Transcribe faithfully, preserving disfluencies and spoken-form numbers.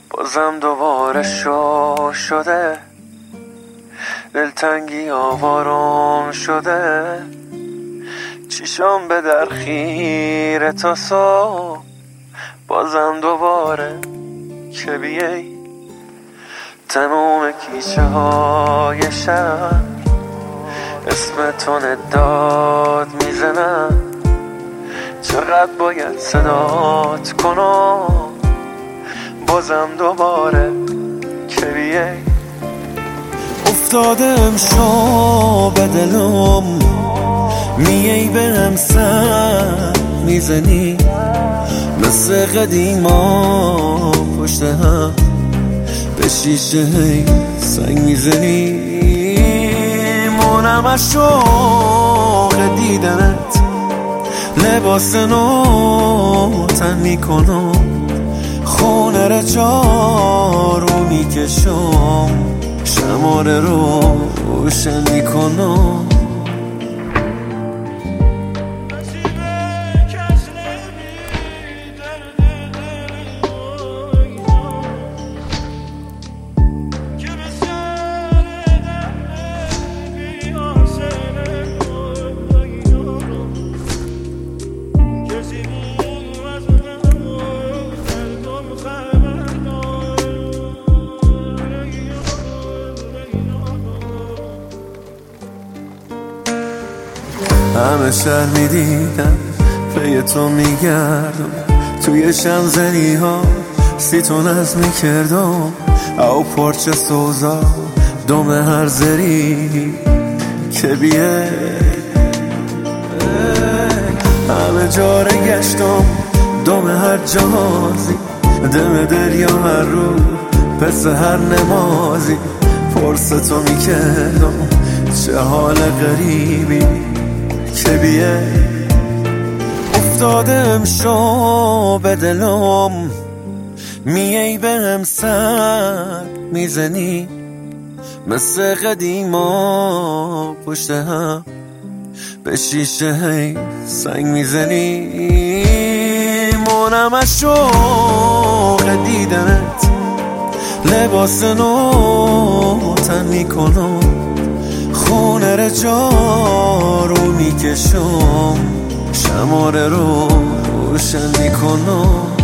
بازم دوباره شو شده، دلتنگی آوارم شده، چیشم به در خیره تا صبح. بازم دوباره که بیایی تموم کیچه های شهر اسم تو نداد میزنم. چقدر باید صدات کنم بازم دوباره که بیایی. افتادم شو به دلم، میای به هم سر میزنی مثل قدیما پشت هم به شیشه سنگ میزنی. مونم از شوق دیدنت لباس نو تن میکنم، خونه را جارو میکشم، شماره رو روشن میکنم. همه شهر میدیدم پی تو میگردم، توی شمزنی ها سیتون از میکردم، او پرچه سوزا دوم هر زری که بیه. همه جاره گشتم دوم هر جهازی، دم دریا هر رو پس هر نمازی، پرسه تو میکردم چه حال غریبی که بیه. افتادم شو به دلم، میای به هم سر میزنی مثل قدیما پشت هم به شیشه سنگ میزنی. مونم از شوق دیدنت لباس نو تن میکنم، خونه را جارو میکشم، شماره رو روشن میکنم.